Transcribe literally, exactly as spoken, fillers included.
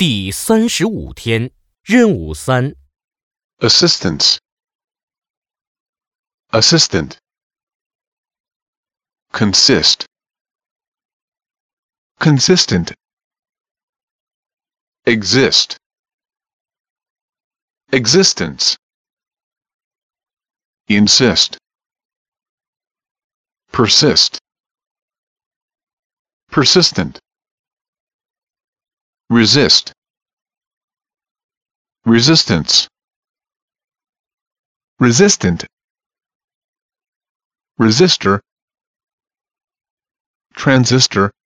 第三十五天，任务三。 Assistance. Assistant. Consist. Consistent. Exist. Existence. Insist. Persist. Persistent. Resist. Resistance. Resistant. Resistor. Transistor.